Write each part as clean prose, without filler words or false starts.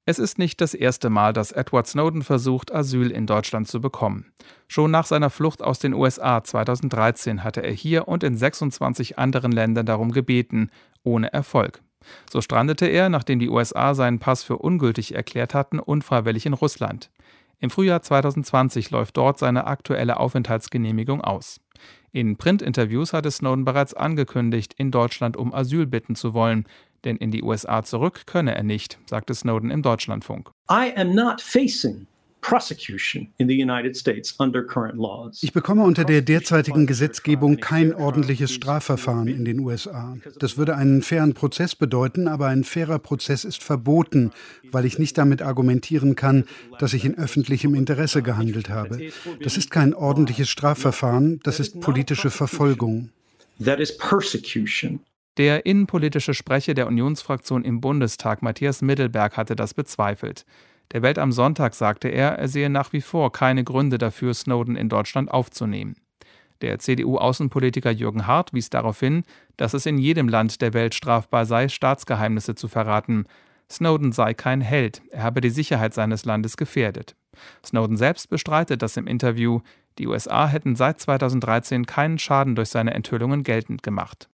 Es ist nicht das erste Mal, dass Edward Snowden versucht, Asyl in Deutschland zu bekommen. Schon nach seiner Flucht aus den USA 2013 hatte er hier und in 26 anderen Ländern darum gebeten, ohne Erfolg. So strandete er, nachdem die USA seinen Pass für ungültig erklärt hatten, unfreiwillig in Russland. Im Frühjahr 2020 läuft dort seine aktuelle Aufenthaltsgenehmigung aus. In Printinterviews hatte Snowden bereits angekündigt, in Deutschland um Asyl bitten zu wollen, denn in die USA zurück könne er nicht, sagte Snowden im Deutschlandfunk. I am not facing prosecution in the United States under current laws. Ich bekomme unter der derzeitigen Gesetzgebung kein ordentliches Strafverfahren in den USA. Das würde einen fairen Prozess bedeuten, aber ein fairer Prozess ist verboten, weil ich nicht damit argumentieren kann, dass ich in öffentlichem Interesse gehandelt habe. Das ist kein ordentliches Strafverfahren, das ist politische Verfolgung. That is persecution. Der innenpolitische Sprecher der Unionsfraktion im Bundestag, Matthias Middelberg, hatte das bezweifelt. Der Welt am Sonntag sagte er sehe nach wie vor keine Gründe dafür, Snowden in Deutschland aufzunehmen. Der CDU-Außenpolitiker Jürgen Hart wies darauf hin, dass es in jedem Land der Welt strafbar sei, Staatsgeheimnisse zu verraten. Snowden sei kein Held, er habe die Sicherheit seines Landes gefährdet. Snowden selbst bestreitet das im Interview. Die USA hätten seit 2013 keinen Schaden durch seine Enthüllungen geltend gemacht.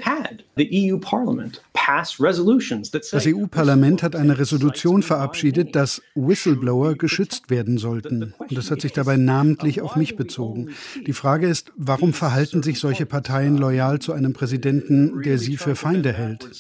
Das EU-Parlament hat eine Resolution verabschiedet, dass Whistleblower geschützt werden sollten. Und das hat sich dabei namentlich auf mich bezogen. Die Frage ist, warum verhalten sich solche Parteien loyal zu einem Präsidenten, der sie für Feinde hält?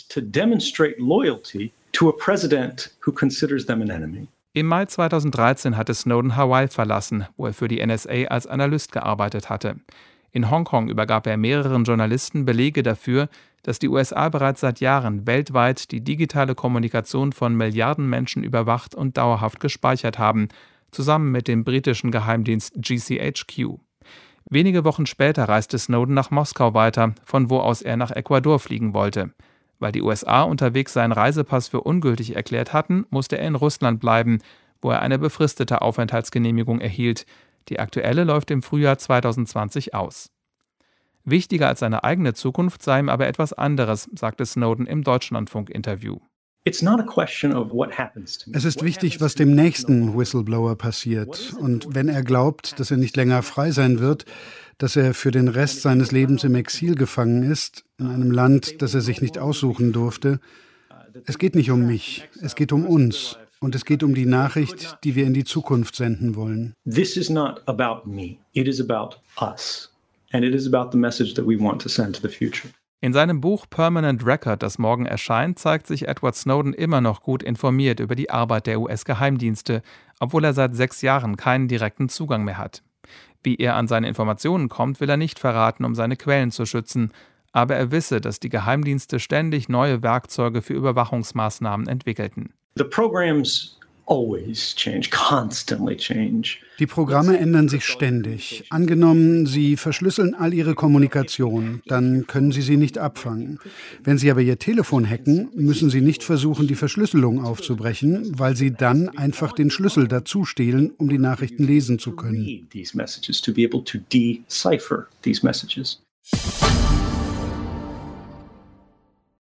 Im Mai 2013 hatte Snowden Hawaii verlassen, wo er für die NSA als Analyst gearbeitet hatte. In Hongkong übergab er mehreren Journalisten Belege dafür, dass die USA bereits seit Jahren weltweit die digitale Kommunikation von Milliarden Menschen überwacht und dauerhaft gespeichert haben, zusammen mit dem britischen Geheimdienst GCHQ. Wenige Wochen später reiste Snowden nach Moskau weiter, von wo aus er nach Ecuador fliegen wollte. Weil die USA unterwegs seinen Reisepass für ungültig erklärt hatten, musste er in Russland bleiben, wo er eine befristete Aufenthaltsgenehmigung erhielt. Die aktuelle läuft im Frühjahr 2020 aus. Wichtiger als seine eigene Zukunft sei ihm aber etwas anderes, sagte Snowden im Deutschlandfunk-Interview. Es ist wichtig, was dem nächsten Whistleblower passiert. Und wenn er glaubt, dass er nicht länger frei sein wird, dass er für den Rest seines Lebens im Exil gefangen ist, in einem Land, das er sich nicht aussuchen durfte. Es geht nicht um mich, es geht um uns. Und es geht um die Nachricht, die wir in die Zukunft senden wollen. This is not about me. It is about us. And it is about the message that we want to send to the future. In seinem Buch Permanent Record, das morgen erscheint, zeigt sich Edward Snowden immer noch gut informiert über die Arbeit der US-Geheimdienste, obwohl er seit 6 Jahren keinen direkten Zugang mehr hat. Wie er an seine Informationen kommt, will er nicht verraten, um seine Quellen zu schützen. Aber er wisse, dass die Geheimdienste ständig neue Werkzeuge für Überwachungsmaßnahmen entwickelten. The programs always change, constantly change. Die Programme ändern sich ständig. Angenommen, Sie verschlüsseln all Ihre Kommunikation, dann können Sie sie nicht abfangen. Wenn Sie aber Ihr Telefon hacken, müssen Sie nicht versuchen, die Verschlüsselung aufzubrechen, weil Sie dann einfach den Schlüssel dazu stehlen, um die Nachrichten lesen zu können. These messages to be able to decipher these messages.